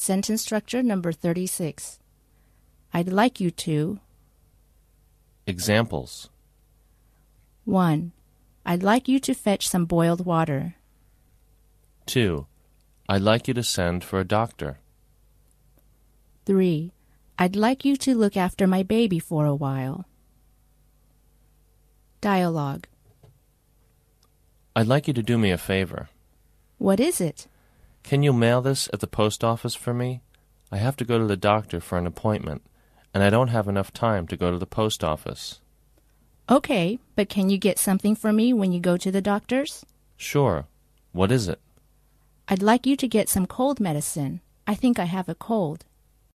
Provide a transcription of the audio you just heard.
Sentence structure number 36. I'd like you to. Examples. 1. I'd like you to fetch some boiled water. 2. I'd like you to send for a doctor. 3. I'd like you to look after my baby for a while. Dialogue. I'd like you to do me a favor. What is it? Can you mail this at the post office for me? I have to go to the doctor for an appointment, and I don't have enough time to go to the post office. Okay, but can you get something for me when you go to the doctor's? Sure. What is it? I'd like you to get some cold medicine. I think I have a cold.